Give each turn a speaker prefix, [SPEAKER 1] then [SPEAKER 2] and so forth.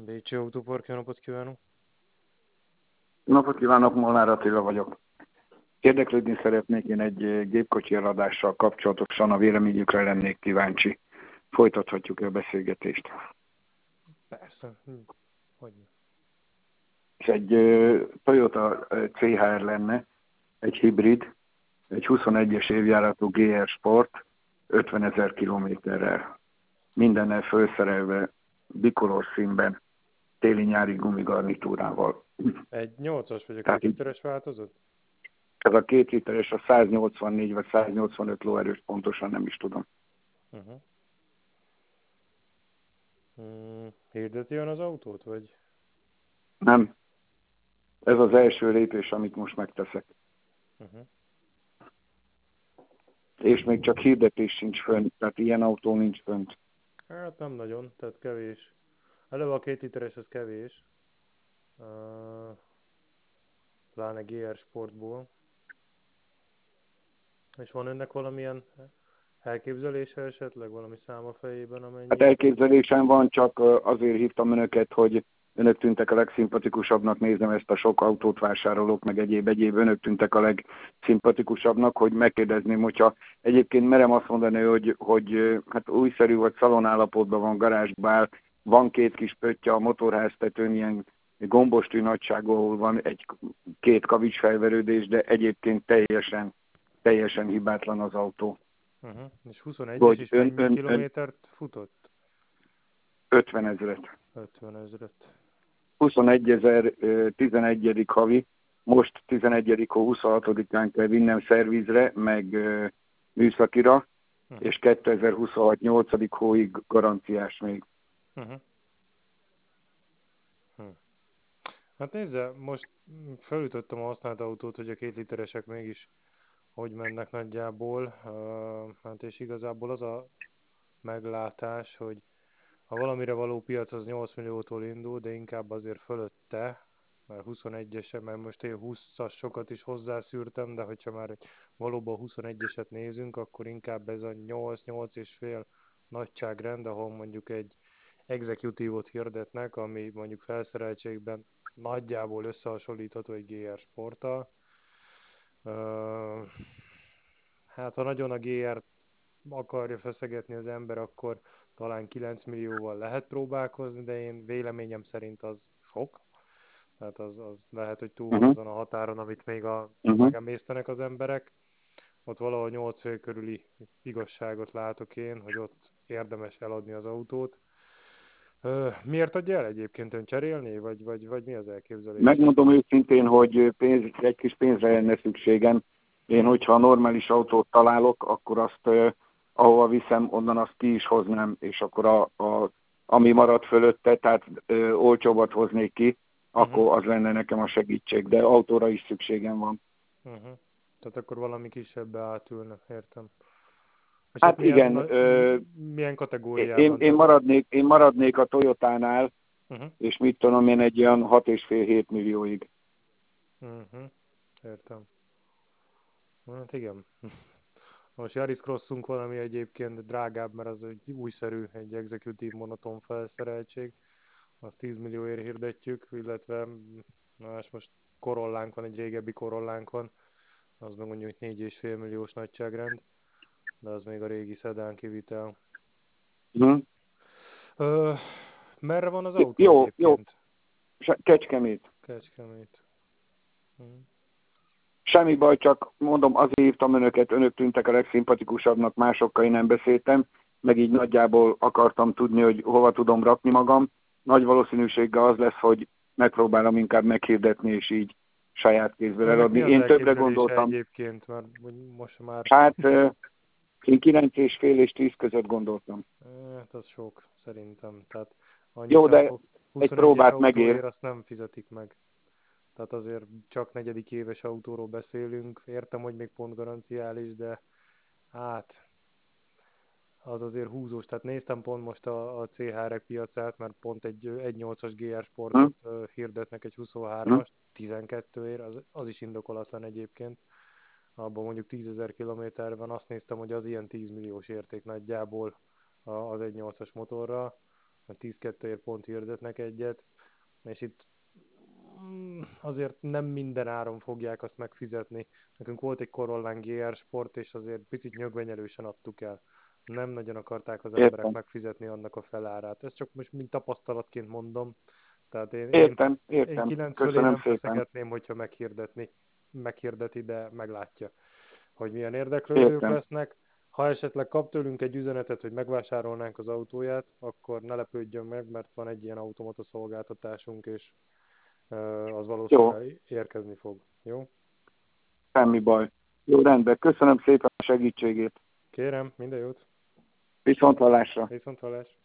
[SPEAKER 1] Bécsi Autópark, jó napot kívánok!
[SPEAKER 2] Napot kívánok, Molnár Attila vagyok. Érdeklődni szeretnék, én egy gépkocsi eladással kapcsolatosan a véleményükre lennék kíváncsi. Folytathatjuk a beszélgetést.
[SPEAKER 1] Persze, hogy
[SPEAKER 2] És egy Toyota CHR lenne, egy hibrid, egy 21-es évjáratú GR Sport, 50 000 kilométerrel. Mindennel felszerelve, bikoros színben, téli-nyári gumigarnitúrával.
[SPEAKER 1] egy 8-as vagy a 2
[SPEAKER 2] Tehát
[SPEAKER 1] literes változat?
[SPEAKER 2] ez a 2 literes, a 184 vagy 185 lóerős, pontosan nem is tudom.
[SPEAKER 1] Uh-huh. Hirdeti ön az autót, vagy?
[SPEAKER 2] Nem. Ez az első lépés, amit most megteszek.
[SPEAKER 1] Uh-huh.
[SPEAKER 2] És még csak hirdetés sincs fönt, tehát ilyen autó nincs fönt.
[SPEAKER 1] Hát nem nagyon, tehát kevés. Eleve a 2 literes az kevés. Pláne GR Sportból. És van önnek valamilyen elképzelése esetleg, valami szám a fejében,
[SPEAKER 2] Hát
[SPEAKER 1] amennyi?
[SPEAKER 2] elképzelésem van, csak azért hívtam önöket, hogy önök tűntek a legszimpatikusabbnak, nézem ezt a sok autót vásárolók, meg egyéb, önök tűntek a legszimpatikusabbnak, hogy megkérdezném, hogyha egyébként merem azt mondani, hogy hát újszerű vagy szalonállapotban van, garázsba áll, van két kis pöttye a motorháztetőn, ilyen gombostű nagyságú, ahol van két kavicsfelverődés, de egyébként teljesen hibátlan az autó.
[SPEAKER 1] Uh-huh. És 21-es,
[SPEAKER 2] Hogy
[SPEAKER 1] és mennyi kilométert futott?
[SPEAKER 2] 50 000.
[SPEAKER 1] 50 ezret.
[SPEAKER 2] 21 000, 11. havi, most 11. hó 26-án kell vinnem szervizre, meg műszakira,
[SPEAKER 1] Uh-huh.
[SPEAKER 2] és 2026 8. hóig garanciás még.
[SPEAKER 1] Uh-huh. Hát nézze, most felütöttem a használt autót, hogy a 2 literesek mégis hogy mennek nagyjából. Hát és igazából az a meglátás, hogy a valamire való piac az 8 milliótól indul, de inkább azért fölötte, mert 21-esen, mert most én 20-asokat is hozzászűrtem, de hogyha már valóban 21-eset nézünk, akkor inkább ez a 8-8 és fél nagyságrend, ahol mondjuk egy executívot hirdetnek, ami mondjuk felszereltségben nagyjából összehasonlítható egy GR Sporttal. Hát ha nagyon a GR-t akarja feszegetni az ember, akkor talán 9 millióval lehet próbálkozni, de én véleményem szerint az sok. Tehát az lehet, hogy túl van
[SPEAKER 2] Uh-huh,
[SPEAKER 1] azon a határon, amit még
[SPEAKER 2] uh-huh.
[SPEAKER 1] megemésztenek az emberek. Ott valahol 8 fél körüli igazságot látok én, hogy ott érdemes eladni az autót. Miért adja el egyébként, ön cserélni, vagy mi az elképzelése?
[SPEAKER 2] Megmondom őszintén, hogy egy kis pénzre lenne szükségem. Én,
[SPEAKER 1] Uh-huh.
[SPEAKER 2] hogyha normális autót találok, akkor azt, ahova viszem, onnan azt ki is hoznám, és akkor ami marad fölötte, tehát olcsóbbat hoznék ki,
[SPEAKER 1] Uh-huh.
[SPEAKER 2] akkor az lenne nekem a segítség, de autóra is szükségem van.
[SPEAKER 1] Uh-huh. Tehát akkor valami kisebbe átülne, értem. És hát
[SPEAKER 2] Hát igen,
[SPEAKER 1] milyen
[SPEAKER 2] én,
[SPEAKER 1] kategóriában?
[SPEAKER 2] én,
[SPEAKER 1] Tehát,
[SPEAKER 2] maradnék, én maradnék a Toyotánál,
[SPEAKER 1] uh-huh.
[SPEAKER 2] és mit tudom én, egy olyan 6,5-7 millióig.
[SPEAKER 1] Uh-huh. Értem. Hát igen. Most Yaris Crossunk valami egyébként drágább, mert az egy újszerű, egy executive monoton felszereltség. Azt 10 millióért hirdetjük, illetve most Corollánk van, egy régebbi Corollánk van, az meg mondjuk 4,5 milliós nagyságrend, de az még a régi szedán kivitel.
[SPEAKER 2] Hm?
[SPEAKER 1] Ö, merre van az autó
[SPEAKER 2] Jó,
[SPEAKER 1] egyébként?
[SPEAKER 2] Kecskemét.
[SPEAKER 1] Kecskemét. Hm.
[SPEAKER 2] Semmi baj, csak mondom, azért hívtam önöket, önök tűntek a legszimpatikusabbnak, másokkal én nem beszéltem, meg így nagyjából akartam tudni, hogy hova tudom rakni magam. Nagy valószínűséggel az lesz, hogy megpróbálom inkább meghirdetni, és így saját kézből
[SPEAKER 1] Önnek
[SPEAKER 2] eladni.
[SPEAKER 1] mi az
[SPEAKER 2] Én többre
[SPEAKER 1] elképzelése
[SPEAKER 2] gondoltam,
[SPEAKER 1] egyébként? Mert most már,
[SPEAKER 2] hát én 9,5 és 10 között gondoltam.
[SPEAKER 1] hát az sok szerintem. Tehát annyit
[SPEAKER 2] Jó,
[SPEAKER 1] nem
[SPEAKER 2] de
[SPEAKER 1] fog.
[SPEAKER 2] egy
[SPEAKER 1] 21-es
[SPEAKER 2] próbát megér.
[SPEAKER 1] autóért azt nem fizetik meg. Tehát azért csak negyedik éves autóról beszélünk. Értem, hogy még pont garanciális, de hát az azért húzós. Tehát néztem pont most a CHR-ek piacát, mert pont egy 1.8-as GR
[SPEAKER 2] Hm?
[SPEAKER 1] Sportot hirdetnek egy
[SPEAKER 2] Hm?
[SPEAKER 1] 23-as, 12 ér, az is indokolatlan egyébként. Abban mondjuk 10 000 kilométer van, azt néztem, hogy az ilyen 10 milliós érték nagyjából az 1.8-as motorra. a 10-2-ért pont hirdetnek egyet, és itt azért nem minden áron fogják azt megfizetni. Nekünk volt egy Corollán GR Sport, és azért picit nyögvenyelősen adtuk el. Nem nagyon akarták az emberek
[SPEAKER 2] Értem.
[SPEAKER 1] megfizetni annak a felárát. Ezt csak most mint tapasztalatként mondom. Tehát
[SPEAKER 2] Értem,
[SPEAKER 1] én
[SPEAKER 2] értem.
[SPEAKER 1] 9 fölé
[SPEAKER 2] Köszönöm
[SPEAKER 1] nem
[SPEAKER 2] szépen.
[SPEAKER 1] feszegetném, hogyha meghirdeti, de meglátja, hogy milyen érdeklődők
[SPEAKER 2] Értem.
[SPEAKER 1] lesznek. Ha esetleg kap tőlünk egy üzenetet, hogy megvásárolnánk az autóját, akkor ne lepődjön meg, mert van egy ilyen automata szolgáltatásunk, és az
[SPEAKER 2] Jó,
[SPEAKER 1] valószínűleg érkezni fog. Jó?
[SPEAKER 2] semmi baj. Jó, rendben. Köszönöm szépen a segítségét.
[SPEAKER 1] Kérem, minden jót.
[SPEAKER 2] Viszonthallásra.
[SPEAKER 1] Viszont hallás.